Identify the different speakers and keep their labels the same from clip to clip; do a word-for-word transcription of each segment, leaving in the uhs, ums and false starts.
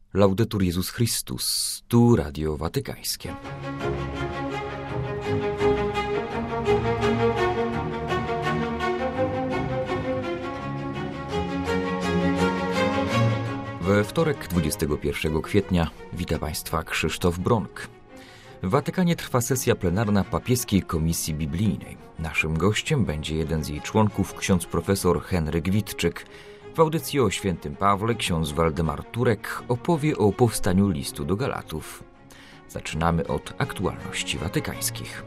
Speaker 1: Laudetur Jezus Chrystus, tu Radio Watykańskie. We wtorek, dwudziestego pierwszego kwietnia, wita Państwa Krzysztof Bronk. W Watykanie trwa sesja plenarna Papieskiej Komisji Biblijnej. Naszym gościem będzie jeden z jej członków, ksiądz profesor Henryk Witczyk. W audycji o świętym Pawle ksiądz Waldemar Turek opowie o powstaniu listu do Galatów. Zaczynamy od aktualności watykańskich.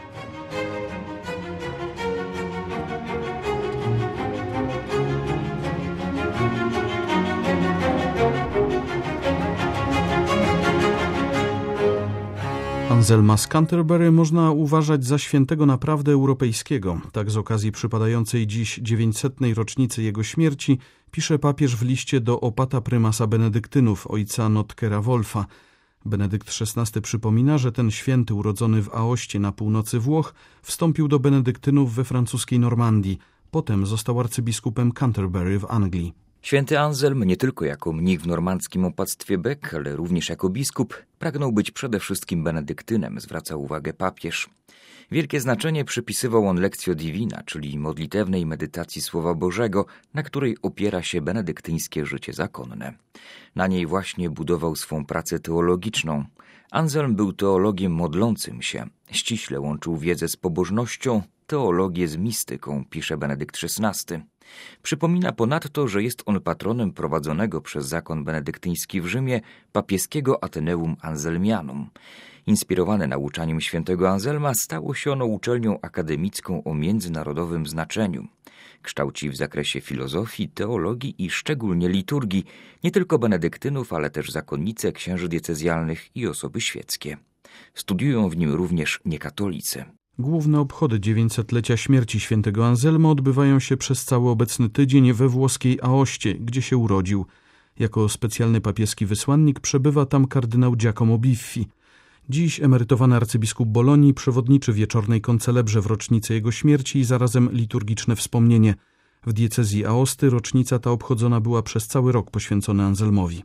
Speaker 2: Anselma z Canterbury można uważać za świętego naprawdę europejskiego. Tak z okazji przypadającej dziś dziewięćsetnej rocznicy jego śmierci pisze papież w liście do opata prymasa benedyktynów, ojca Notkera Wolfa. Benedykt szesnasty przypomina, że ten święty urodzony w Aoście na północy Włoch wstąpił do benedyktynów we francuskiej Normandii. Potem został arcybiskupem Canterbury w Anglii.
Speaker 1: Święty Anselm nie tylko jako mnich w normandzkim opactwie Bec, ale również jako biskup pragnął być przede wszystkim benedyktynem, zwraca uwagę papież. Wielkie znaczenie przypisywał on Lectio Divina, czyli modlitewnej medytacji Słowa Bożego, na której opiera się benedyktyńskie życie zakonne. Na niej właśnie budował swą pracę teologiczną. Anselm był teologiem modlącym się, ściśle łączył wiedzę z pobożnością, teologię z mistyką, pisze Benedykt szesnasty. Przypomina ponadto, że jest on patronem prowadzonego przez zakon benedyktyński w Rzymie papieskiego Ateneum Anselmianum. Inspirowane nauczaniem świętego Anselma stało się ono uczelnią akademicką o międzynarodowym znaczeniu. Kształci w zakresie filozofii, teologii i szczególnie liturgii nie tylko benedyktynów, ale też zakonnice, księży diecezjalnych i osoby świeckie. Studiują w nim również niekatolicy.
Speaker 2: Główne obchody dziewięćsetlecia śmierci świętego Anselma odbywają się przez cały obecny tydzień we włoskiej Aoście, gdzie się urodził. Jako specjalny papieski wysłannik przebywa tam kardynał Giacomo Biffi. Dziś emerytowany arcybiskup Bolonii przewodniczy wieczornej koncelebrze w rocznicę jego śmierci i zarazem liturgiczne wspomnienie. W diecezji Aosty rocznica ta obchodzona była przez cały rok poświęcony Anselmowi.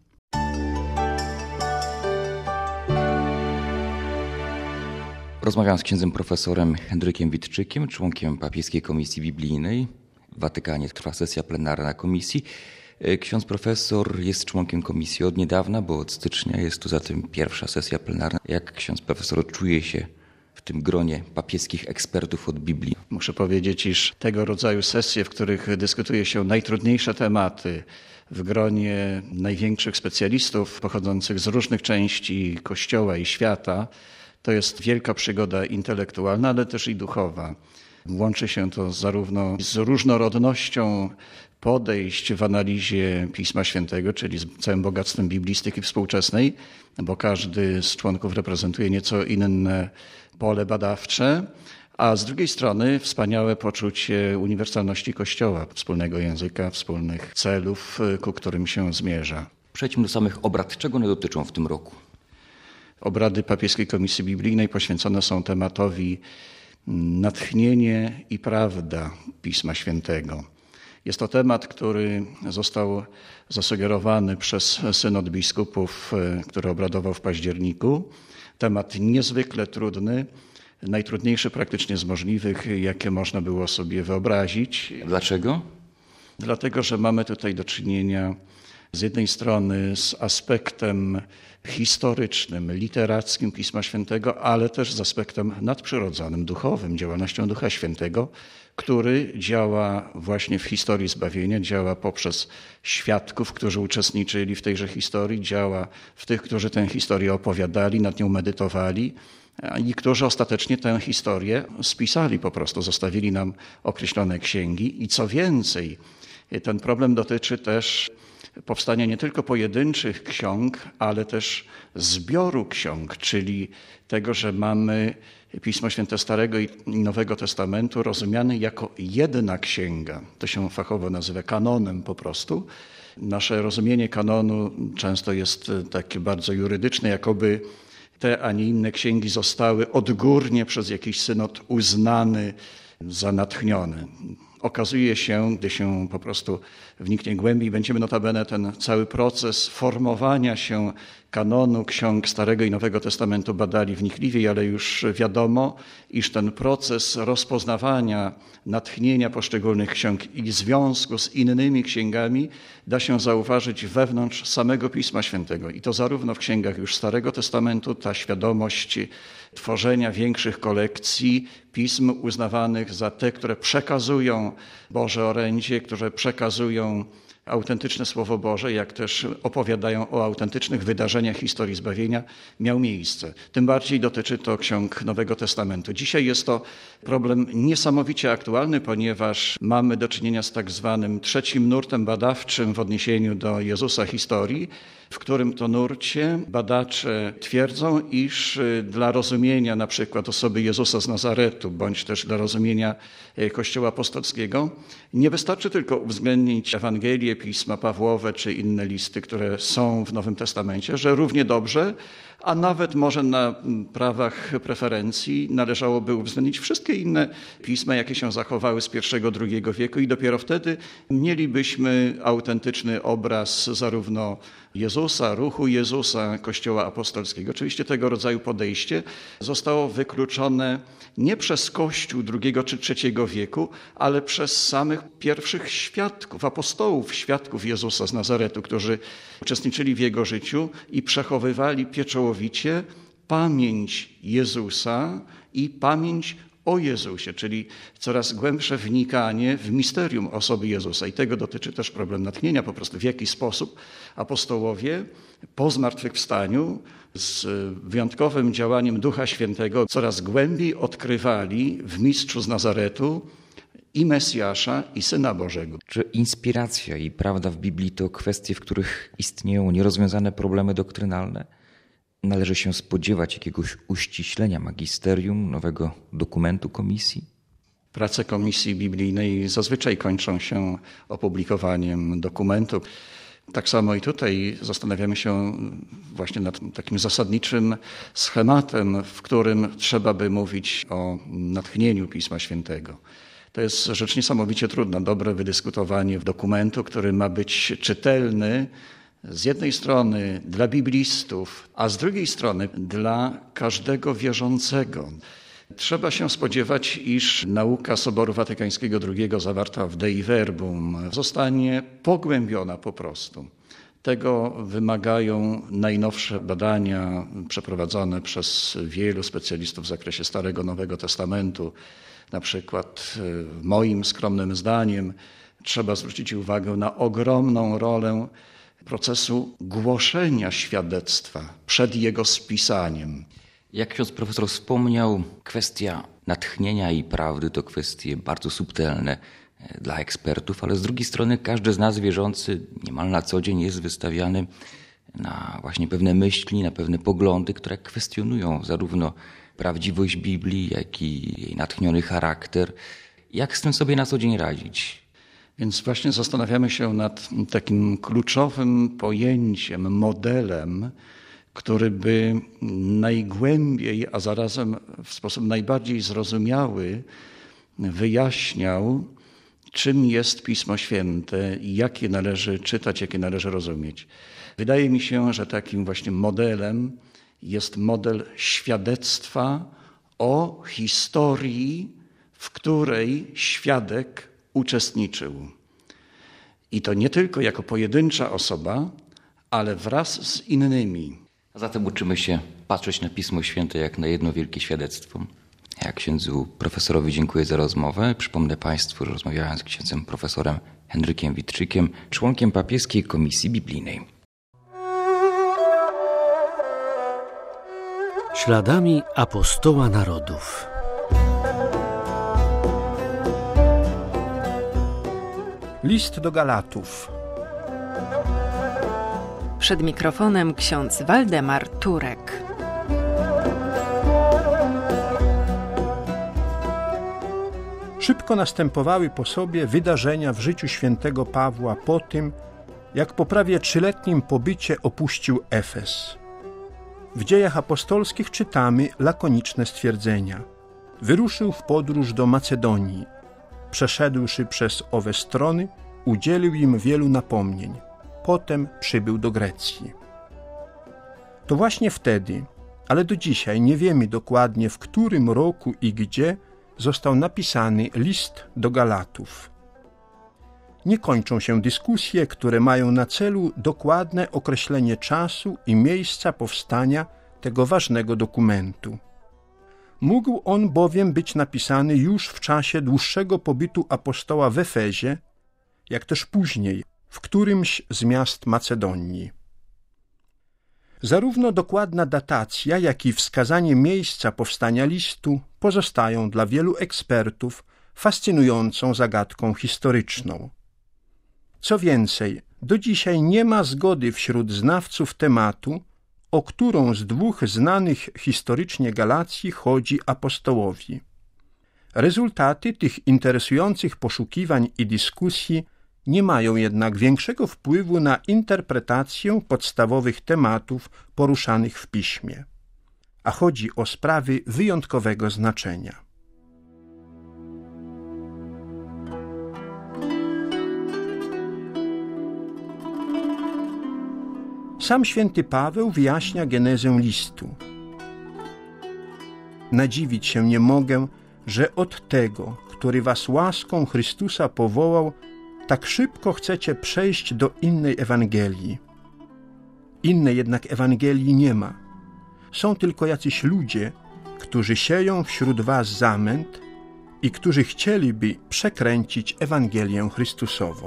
Speaker 1: Rozmawiam z księdzem profesorem Henrykiem Witczykiem, członkiem Papieskiej Komisji Biblijnej. W Watykanie trwa sesja plenarna komisji. Ksiądz profesor jest członkiem komisji od niedawna, bo od stycznia jest to zatem pierwsza sesja plenarna. Jak ksiądz profesor czuje się w tym gronie papieskich ekspertów od Biblii?
Speaker 3: Muszę powiedzieć, iż tego rodzaju sesje, w których dyskutuje się najtrudniejsze tematy, w gronie największych specjalistów pochodzących z różnych części Kościoła i świata, to jest wielka przygoda intelektualna, ale też i duchowa. Łączy się to zarówno z różnorodnością podejść w analizie Pisma Świętego, czyli z całym bogactwem biblistyki współczesnej, bo każdy z członków reprezentuje nieco inne pole badawcze, a z drugiej strony wspaniałe poczucie uniwersalności Kościoła, wspólnego języka, wspólnych celów, ku którym się zmierza.
Speaker 1: Przejdźmy do samych obrad. Czego one dotyczą w tym roku?
Speaker 3: Obrady Papieskiej Komisji Biblijnej poświęcone są tematowi natchnienie i prawda Pisma Świętego. Jest to temat, który został zasugerowany przez synod biskupów, który obradował w październiku. Temat niezwykle trudny, najtrudniejszy praktycznie z możliwych, jakie można było sobie wyobrazić.
Speaker 1: Dlaczego?
Speaker 3: Dlatego, że mamy tutaj do czynienia z jednej strony z aspektem historycznym, literackim Pisma Świętego, ale też z aspektem nadprzyrodzonym, duchowym, działalnością Ducha Świętego, który działa właśnie w historii zbawienia, działa poprzez świadków, którzy uczestniczyli w tejże historii, działa w tych, którzy tę historię opowiadali, nad nią medytowali i którzy ostatecznie tę historię spisali po prostu, zostawili nam określone księgi. I co więcej, ten problem dotyczy też powstania nie tylko pojedynczych ksiąg, ale też zbioru ksiąg, czyli tego, że mamy Pismo Święte Starego i Nowego Testamentu rozumiane jako jedna księga. To się fachowo nazywa kanonem po prostu. Nasze rozumienie kanonu często jest takie bardzo jurydyczne, jakoby te, a nie inne księgi zostały odgórnie przez jakiś synod uznane za natchnione. okazuje się, gdy się po prostu wniknie głębiej, będziemy notabene ten cały proces formowania się kanonu ksiąg Starego i Nowego Testamentu badali wnikliwiej, ale już wiadomo, iż ten proces rozpoznawania natchnienia poszczególnych ksiąg i związku z innymi księgami da się zauważyć wewnątrz samego Pisma Świętego. I to zarówno w księgach już Starego Testamentu, ta świadomość tworzenia większych kolekcji pism uznawanych za te, które przekazują Boże orędzie, które przekazują autentyczne Słowo Boże, jak też opowiadają o autentycznych wydarzeniach historii zbawienia, miał miejsce. Tym bardziej dotyczy to ksiąg Nowego Testamentu. Dzisiaj jest to problem niesamowicie aktualny, ponieważ mamy do czynienia z tak zwanym trzecim nurtem badawczym w odniesieniu do Jezusa historii, w którym to nurcie badacze twierdzą, iż dla rozumienia na przykład osoby Jezusa z Nazaretu, bądź też dla rozumienia Kościoła apostolskiego, nie wystarczy tylko uwzględnić Ewangelię, Pisma Pawłowe czy inne listy, które są w Nowym Testamencie, że równie dobrze, a nawet może na prawach preferencji należałoby uwzględnić wszystkie inne pisma, jakie się zachowały z pierwszego, drugiego wieku i dopiero wtedy mielibyśmy autentyczny obraz zarówno Jezusa, ruchu Jezusa, Kościoła apostolskiego. Oczywiście tego rodzaju podejście zostało wykluczone nie przez Kościół drugiego czy trzeciego wieku, ale przez samych pierwszych świadków, apostołów, świadków Jezusa z Nazaretu, którzy uczestniczyli w Jego życiu i przechowywali pieczołowicie pamięć Jezusa i pamięć o Jezusie, czyli coraz głębsze wnikanie w misterium osoby Jezusa. I tego dotyczy też problem natchnienia, po prostu w jaki sposób apostołowie po zmartwychwstaniu z wyjątkowym działaniem Ducha Świętego coraz głębiej odkrywali w Mistrzu z Nazaretu i Mesjasza, i Syna Bożego.
Speaker 1: Czy inspiracja i prawda w Biblii to kwestie, w których istnieją nierozwiązane problemy doktrynalne? Należy się spodziewać jakiegoś uściślenia magisterium, nowego dokumentu komisji?
Speaker 3: Prace Komisji Biblijnej zazwyczaj kończą się opublikowaniem dokumentu. Tak samo i tutaj zastanawiamy się właśnie nad takim zasadniczym schematem, w którym trzeba by mówić o natchnieniu Pisma Świętego. To jest rzecz niesamowicie trudna, dobre wydyskutowanie dokumentu, który ma być czytelny z jednej strony dla biblistów, a z drugiej strony dla każdego wierzącego. Trzeba się spodziewać, iż nauka Soboru Watykańskiego drugiego zawarta w Dei Verbum zostanie pogłębiona po prostu. Tego wymagają najnowsze badania przeprowadzone przez wielu specjalistów w zakresie Starego Nowego Testamentu. Na przykład moim skromnym zdaniem trzeba zwrócić uwagę na ogromną rolę procesu głoszenia świadectwa przed jego spisaniem.
Speaker 1: Jak ksiądz profesor wspomniał, kwestia natchnienia i prawdy to kwestie bardzo subtelne dla ekspertów, ale z drugiej strony każdy z nas wierzący niemal na co dzień jest wystawiany na właśnie pewne myśli, na pewne poglądy, które kwestionują zarówno prawdziwość Biblii, jak i jej natchniony charakter. Jak z tym sobie na co dzień radzić?
Speaker 3: Więc właśnie zastanawiamy się nad takim kluczowym pojęciem, modelem, który by najgłębiej, a zarazem w sposób najbardziej zrozumiały wyjaśniał, czym jest Pismo Święte i jakie należy czytać, jakie należy rozumieć. Wydaje mi się, że takim właśnie modelem jest model świadectwa o historii, w której świadek uczestniczył. I to nie tylko jako pojedyncza osoba, ale wraz z innymi.
Speaker 1: A zatem uczymy się patrzeć na Pismo Święte jak na jedno wielkie świadectwo. Ja księdzu profesorowi dziękuję za rozmowę. Przypomnę Państwu, że rozmawiałem z księdzem profesorem Henrykiem Wittrzykiem, członkiem Papieskiej Komisji Biblijnej.
Speaker 4: Śladami apostoła narodów.
Speaker 5: List do Galatów.
Speaker 6: Przed mikrofonem ksiądz Waldemar Turek.
Speaker 5: Szybko następowały po sobie wydarzenia w życiu świętego Pawła po tym, jak po prawie trzyletnim pobycie opuścił Efes. W Dziejach Apostolskich czytamy lakoniczne stwierdzenia. Wyruszył w podróż do Macedonii. przeszedłszy przez owe strony, udzielił im wielu napomnień. Potem przybył do Grecji. To właśnie wtedy, ale do dzisiaj nie wiemy dokładnie, w którym roku i gdzie został napisany list do Galatów. Nie kończą się dyskusje, które mają na celu dokładne określenie czasu i miejsca powstania tego ważnego dokumentu. Mógł on bowiem być napisany już w czasie dłuższego pobytu apostoła w Efezie, jak też później w którymś z miast Macedonii. Zarówno dokładna datacja, jak i wskazanie miejsca powstania listu pozostają dla wielu ekspertów fascynującą zagadką historyczną. Co więcej, do dzisiaj nie ma zgody wśród znawców tematu, o którą z dwóch znanych historycznie Galacji chodzi apostołowi. Rezultaty tych interesujących poszukiwań i dyskusji nie mają jednak większego wpływu na interpretację podstawowych tematów poruszanych w piśmie, a chodzi o sprawy wyjątkowego znaczenia. Sam święty Paweł wyjaśnia genezę listu. Nadziwić się nie mogę, że od tego, który was łaską Chrystusa powołał, tak szybko chcecie przejść do innej Ewangelii. Innej jednak Ewangelii nie ma. Są tylko jacyś ludzie, którzy sieją wśród was zamęt i którzy chcieliby przekręcić Ewangelię Chrystusową.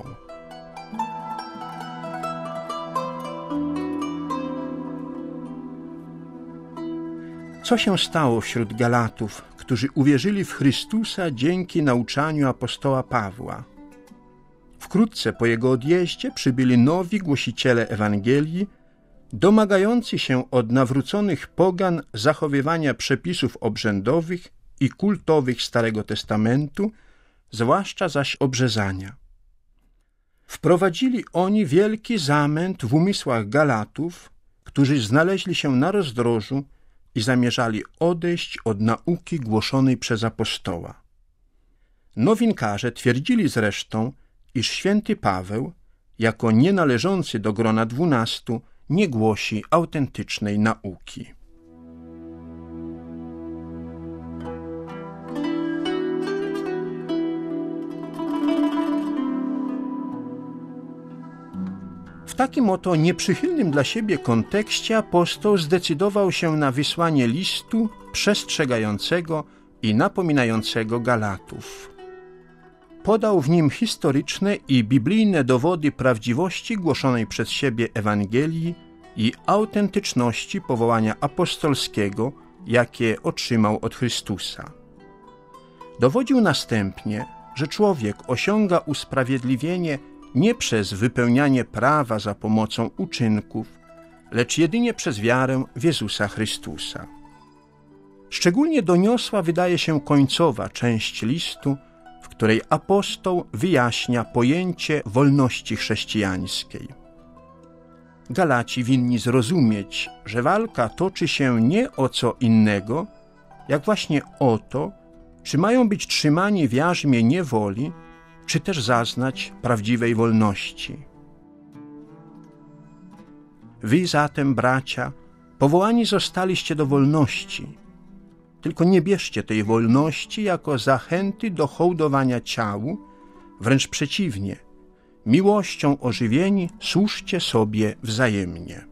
Speaker 5: Co się stało wśród Galatów, którzy uwierzyli w Chrystusa dzięki nauczaniu apostoła Pawła? Wkrótce po jego odjeździe przybyli nowi głosiciele Ewangelii, domagający się od nawróconych pogan zachowywania przepisów obrzędowych i kultowych Starego Testamentu, zwłaszcza zaś obrzezania. Wprowadzili oni wielki zamęt w umysłach Galatów, którzy znaleźli się na rozdrożu i zamierzali odejść od nauki głoszonej przez apostoła. Nowinkarze twierdzili zresztą, iż święty Paweł, jako nienależący do grona dwunastu, nie głosi autentycznej nauki. W takim oto nieprzychylnym dla siebie kontekście apostoł zdecydował się na wysłanie listu przestrzegającego i napominającego Galatów. Podał w nim historyczne i biblijne dowody prawdziwości głoszonej przez siebie Ewangelii i autentyczności powołania apostolskiego, jakie otrzymał od Chrystusa. Dowodził następnie, że człowiek osiąga usprawiedliwienie nie przez wypełnianie prawa za pomocą uczynków, lecz jedynie przez wiarę w Jezusa Chrystusa. Szczególnie doniosła wydaje się końcowa część listu, w której apostoł wyjaśnia pojęcie wolności chrześcijańskiej. Galaci winni zrozumieć, że walka toczy się nie o co innego, jak właśnie o to, czy mają być trzymani w jarzmie niewoli, czy też zaznać prawdziwej wolności. Wy zatem, bracia, powołani zostaliście do wolności, tylko nie bierzcie tej wolności jako zachęty do hołdowania ciału, wręcz przeciwnie, miłością ożywieni służcie sobie wzajemnie.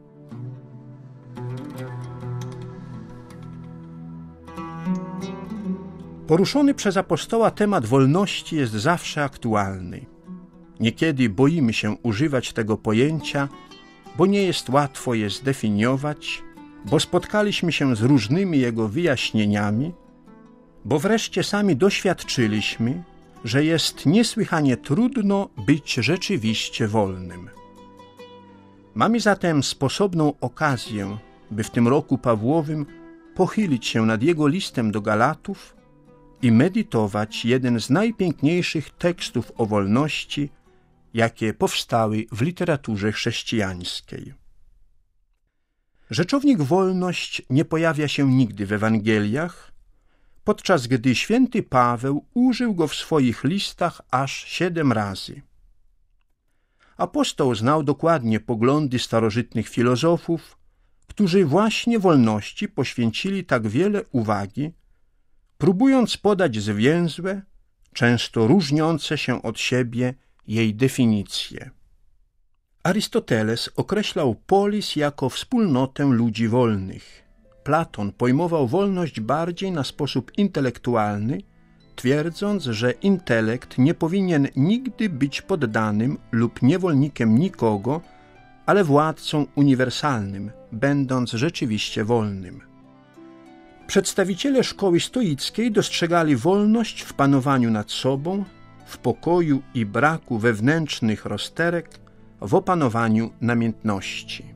Speaker 5: Poruszony przez apostoła temat wolności jest zawsze aktualny. Niekiedy boimy się używać tego pojęcia, bo nie jest łatwo je zdefiniować, bo spotkaliśmy się z różnymi jego wyjaśnieniami, bo wreszcie sami doświadczyliśmy, że jest niesłychanie trudno być rzeczywiście wolnym. Mamy zatem sposobną okazję, by w tym roku Pawłowym pochylić się nad jego listem do Galatów i medytować jeden z najpiękniejszych tekstów o wolności, jakie powstały w literaturze chrześcijańskiej. Rzeczownik wolność nie pojawia się nigdy w Ewangeliach, podczas gdy święty Paweł użył go w swoich listach aż siedem razy. Apostoł znał dokładnie poglądy starożytnych filozofów, którzy właśnie wolności poświęcili tak wiele uwagi, próbując podać zwięzłe, często różniące się od siebie jej definicje. Arystoteles określał polis jako wspólnotę ludzi wolnych. Platon pojmował wolność bardziej na sposób intelektualny, twierdząc, że intelekt nie powinien nigdy być poddanym lub niewolnikiem nikogo, ale władcą uniwersalnym, będąc rzeczywiście wolnym. Przedstawiciele szkoły stoickiej dostrzegali wolność w panowaniu nad sobą, w pokoju i braku wewnętrznych rozterek, w opanowaniu namiętności.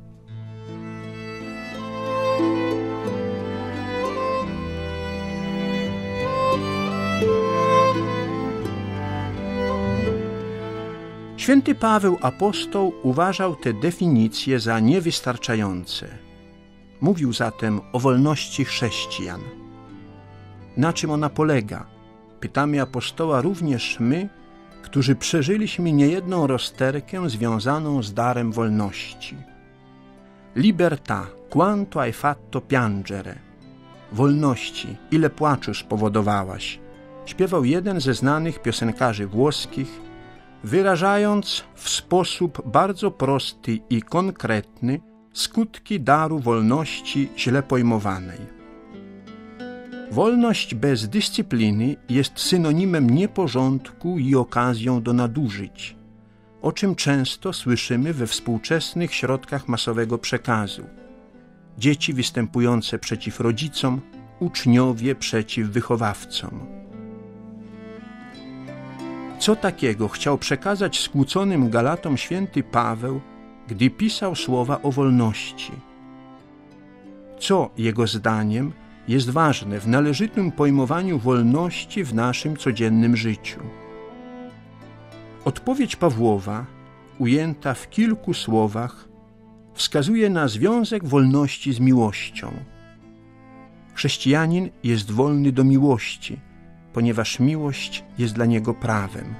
Speaker 5: Święty Paweł apostoł uważał te definicje za niewystarczające. Mówił zatem o wolności chrześcijan. Na czym ona polega? Pytamy apostoła również my, którzy przeżyliśmy niejedną rozterkę związaną z darem wolności. Libertà, quanto hai fatto piangere. Wolności, ile płaczu spowodowałaś, śpiewał jeden ze znanych piosenkarzy włoskich, wyrażając w sposób bardzo prosty i konkretny skutki daru wolności źle pojmowanej. Wolność bez dyscypliny jest synonimem nieporządku i okazją do nadużyć, o czym często słyszymy we współczesnych środkach masowego przekazu. Dzieci występujące przeciw rodzicom, uczniowie przeciw wychowawcom. Co takiego chciał przekazać skłóconym Galatom święty Paweł, gdy pisał słowa o wolności? Co, jego zdaniem, jest ważne w należytym pojmowaniu wolności w naszym codziennym życiu? Odpowiedź Pawłowa, ujęta w kilku słowach, wskazuje na związek wolności z miłością. Chrześcijanin jest wolny do miłości, ponieważ miłość jest dla niego prawem.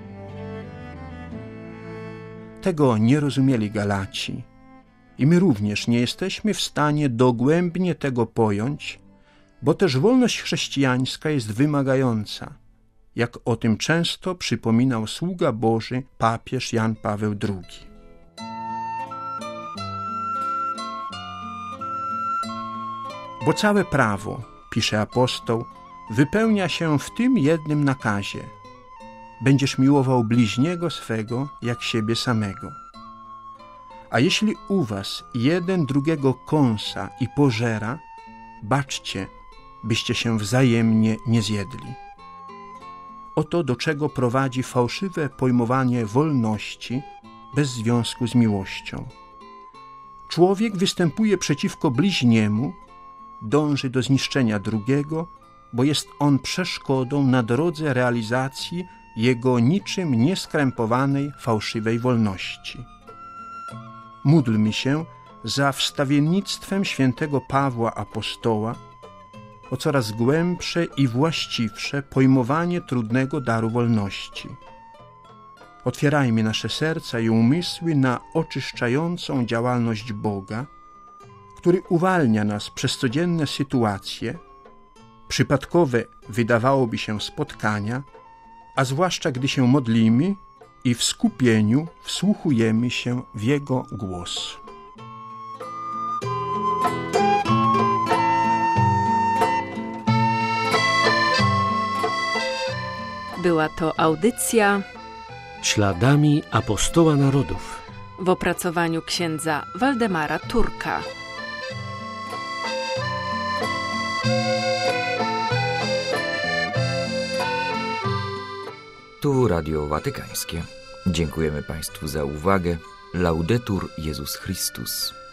Speaker 5: Tego nie rozumieli Galaci i my również nie jesteśmy w stanie dogłębnie tego pojąć, bo też wolność chrześcijańska jest wymagająca, jak o tym często przypominał sługa Boży papież Jan Paweł drugi. Bo całe prawo, pisze apostoł, wypełnia się w tym jednym nakazie. Będziesz miłował bliźniego swego jak siebie samego. A jeśli u was jeden drugiego kąsa i pożera, baczcie, byście się wzajemnie nie zjedli. Oto do czego prowadzi fałszywe pojmowanie wolności bez związku z miłością. Człowiek występuje przeciwko bliźniemu, dąży do zniszczenia drugiego, bo jest on przeszkodą na drodze realizacji jego niczym nieskrępowanej fałszywej wolności. Módlmy się za wstawiennictwem świętego Pawła apostoła o coraz głębsze i właściwsze pojmowanie trudnego daru wolności. Otwierajmy nasze serca i umysły na oczyszczającą działalność Boga, który uwalnia nas przez codzienne sytuacje, przypadkowe wydawałoby się spotkania, a zwłaszcza gdy się modlimy i w skupieniu wsłuchujemy się w Jego głos.
Speaker 6: Była to audycja
Speaker 4: Śladami apostoła narodów
Speaker 6: w opracowaniu księdza Waldemara Turka.
Speaker 1: Tu Radio Watykańskie. Dziękujemy Państwu za uwagę. Laudetur Jezus Chrystus.